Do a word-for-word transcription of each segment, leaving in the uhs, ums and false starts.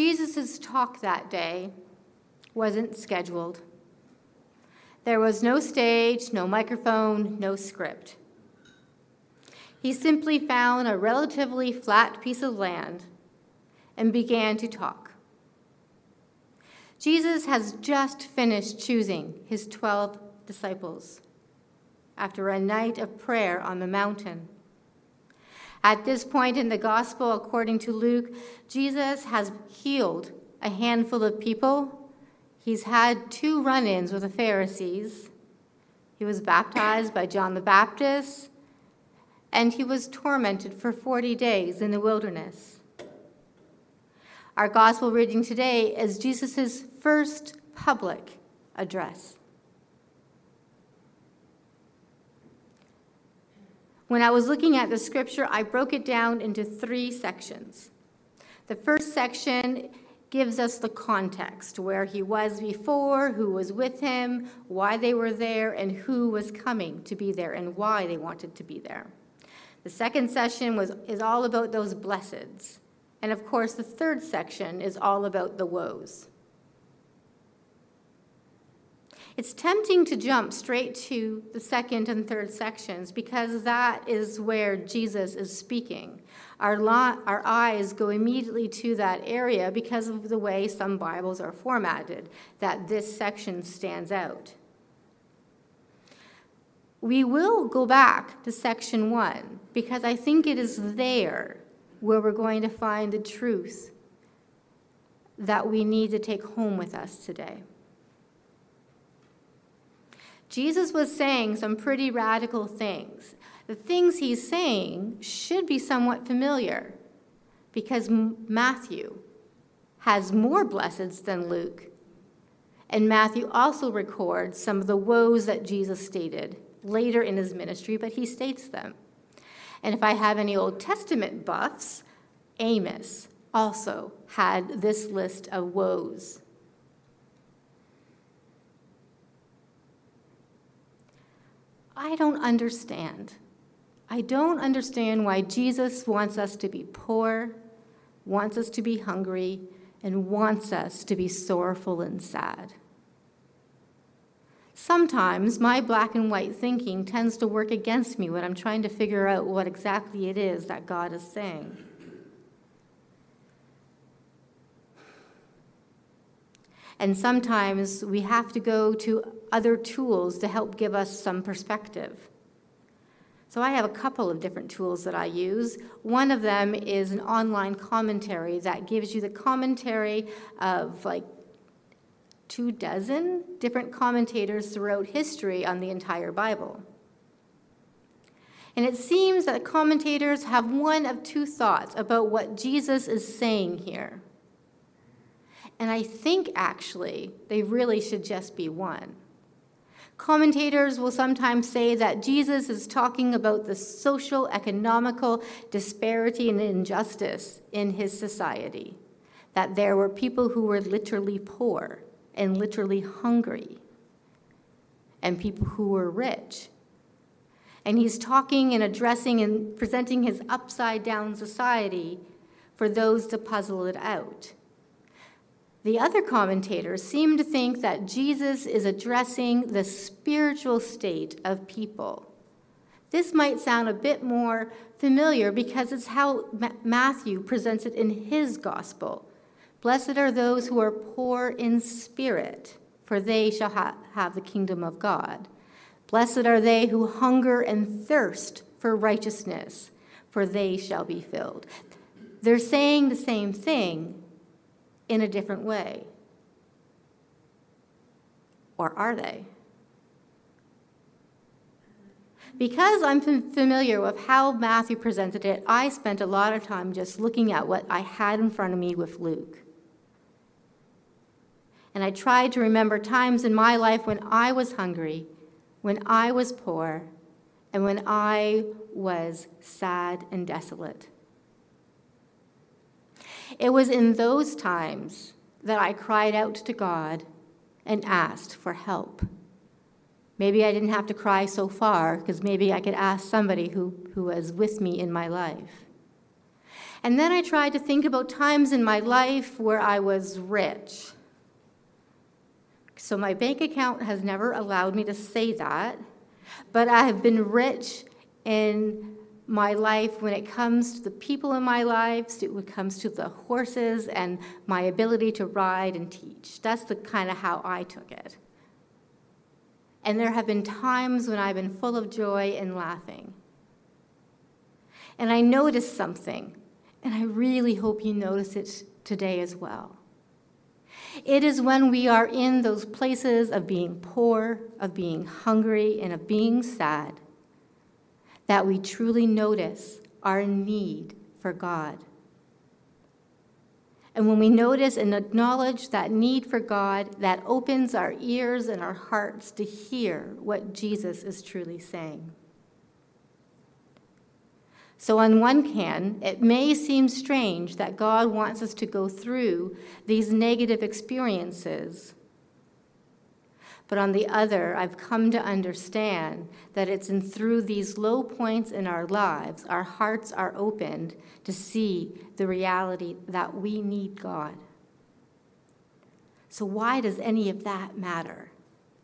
Jesus' talk that day wasn't scheduled. There was no stage, no microphone, no script. He simply found a relatively flat piece of land and began to talk. Jesus has just finished choosing his twelve disciples after a night of prayer on the mountain. At this point in the gospel, according to Luke, Jesus has healed a handful of people. He's had two run-ins with the Pharisees. He was baptized by John the Baptist, and he was tormented for forty days in the wilderness. Our gospel reading today is Jesus' first public address. When I was looking at the scripture, I broke it down into three sections. The first section gives us the context, where he was before, who was with him, why they were there, and who was coming to be there, and why they wanted to be there. The second section was, is all about those blesseds. And of course, the third section is all about the woes. It's tempting to jump straight to the second and third sections because that is where Jesus is speaking. Our, lo- our eyes go immediately to that area because of the way some Bibles are formatted, that this section stands out. We will go back to section one because I think it is there where we're going to find the truth that we need to take home with us today. Jesus was saying some pretty radical things. The things he's saying should be somewhat familiar because Matthew has more blesseds than Luke. And Matthew also records some of the woes that Jesus stated later in his ministry, but he states them. And if I have any Old Testament buffs, Amos also had this list of woes. I don't understand. I don't understand why Jesus wants us to be poor, wants us to be hungry, and wants us to be sorrowful and sad. Sometimes my black and white thinking tends to work against me when I'm trying to figure out what exactly it is that God is saying. And sometimes we have to go to other tools to help give us some perspective. So I have a couple of different tools that I use. One of them is an online commentary that gives you the commentary of like two dozen different commentators throughout history on the entire Bible. And it seems that commentators have one of two thoughts about what Jesus is saying here. And I think, actually, they really should just be one. Commentators will sometimes say that Jesus is talking about the social, economical disparity and injustice in his society, that there were people who were literally poor and literally hungry, and people who were rich. And he's talking and addressing and presenting his upside-down society for those to puzzle it out. The other commentators seem to think that Jesus is addressing the spiritual state of people. This might sound a bit more familiar because it's how Ma- Matthew presents it in his gospel. Blessed are those who are poor in spirit, for they shall ha- have the kingdom of God. Blessed are they who hunger and thirst for righteousness, for they shall be filled. They're saying the same thing in a different way. Or are they? Because I'm familiar with how Matthew presented it, I spent a lot of time just looking at what I had in front of me with Luke. And I tried to remember times in my life when I was hungry, when I was poor, and when I was sad and desolate. It was in those times that I cried out to God and asked for help. Maybe I didn't have to cry so far, because maybe I could ask somebody who, who was with me in my life. And then I tried to think about times in my life where I was rich. So my bank account has never allowed me to say that, but I have been rich in my life when it comes to the people in my lives, when it comes to the horses and my ability to ride and teach. That's the kind of how I took it. And there have been times when I've been full of joy and laughing. And I noticed something, and I really hope you notice it today as well. It is when we are in those places of being poor, of being hungry, and of being sad that we truly notice our need for God. And when we notice and acknowledge that need for God, that opens our ears and our hearts to hear what Jesus is truly saying. So on one hand, it may seem strange that God wants us to go through these negative experiences. But on the other, I've come to understand that it's in through these low points in our lives, our hearts are opened to see the reality that we need God. So why does any of that matter?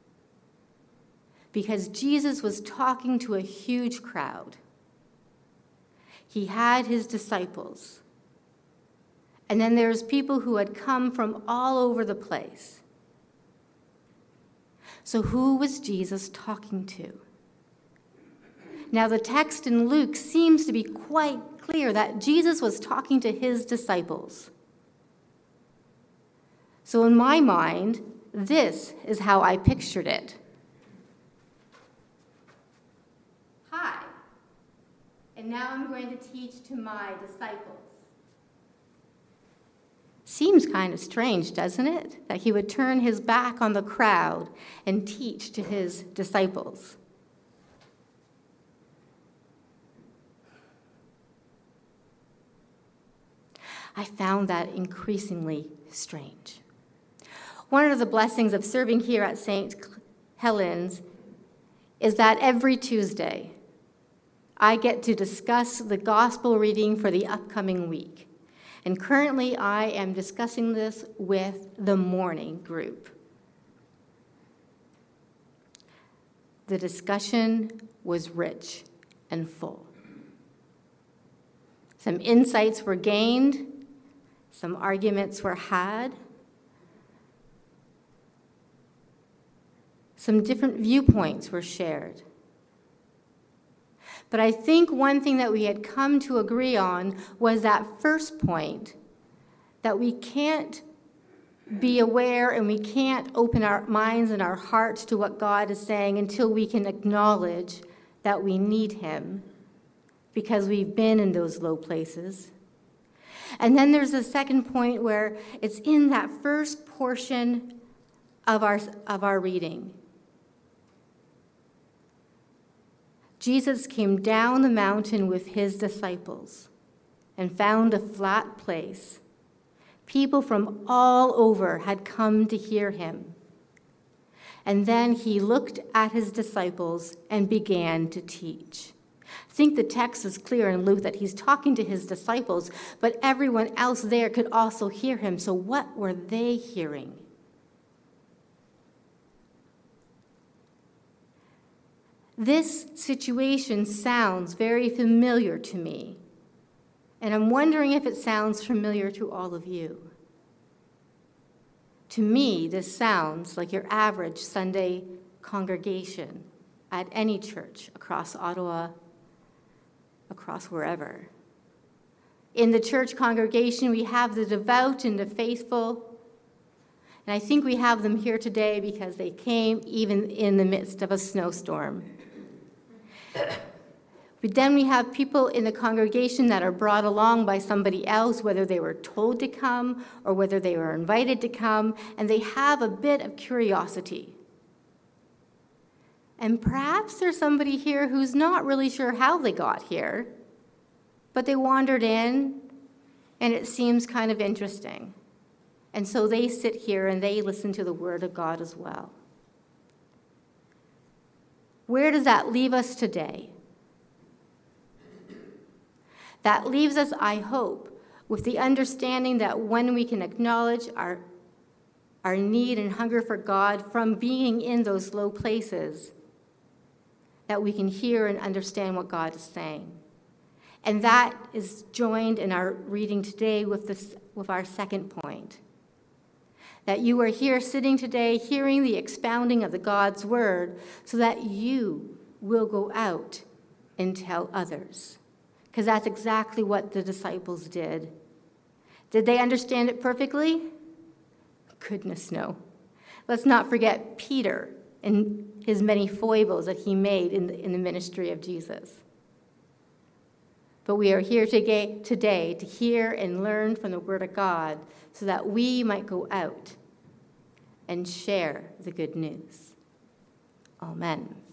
Because Jesus was talking to a huge crowd. He had his disciples. And then there's people who had come from all over the place. So who was Jesus talking to? Now the text in Luke seems to be quite clear that Jesus was talking to his disciples. So in my mind, this is how I pictured it. Hi, and now I'm going to teach to my disciples. Seems kind of strange, doesn't it, that he would turn his back on the crowd and teach to his disciples. I found that increasingly strange. One of the blessings of serving here at Saint Helens is that every Tuesday I get to discuss the gospel reading for the upcoming week. And currently, I am discussing this with the morning group. The discussion was rich and full. Some insights were gained, some arguments were had, some different viewpoints were shared. But I think one thing that we had come to agree on was that first point, that we can't be aware and we can't open our minds and our hearts to what God is saying until we can acknowledge that we need him because we've been in those low places. And then there's a second point where it's in that first portion of our, of our reading. Jesus came down the mountain with his disciples and found a flat place. People from all over had come to hear him. And then he looked at his disciples and began to teach. I think the text is clear in Luke that he's talking to his disciples, but everyone else there could also hear him. So what were they hearing? This situation sounds very familiar to me, and I'm wondering if it sounds familiar to all of you. To me, this sounds like your average Sunday congregation at any church across Ottawa, across wherever. In the church congregation, we have the devout and the faithful, and I think we have them here today because they came even in the midst of a snowstorm. But then we have people in the congregation that are brought along by somebody else, whether they were told to come or whether they were invited to come, and they have a bit of curiosity. And perhaps there's somebody here who's not really sure how they got here, but they wandered in, and it seems kind of interesting. And so they sit here and they listen to the Word of God as well. Where does that leave us today? That leaves us, I hope, with the understanding that when we can acknowledge our, our need and hunger for God from being in those low places, that we can hear and understand what God is saying. And that is joined in our reading today with, this, with our second point. That you are here sitting today hearing the expounding of the God's word so that you will go out and tell others. Because that's exactly what the disciples did. Did they understand it perfectly? Goodness, no. Let's not forget Peter and his many foibles that he made in the, in the ministry of Jesus. But we are here today, today to hear and learn from the Word of God so that we might go out and share the good news. Amen.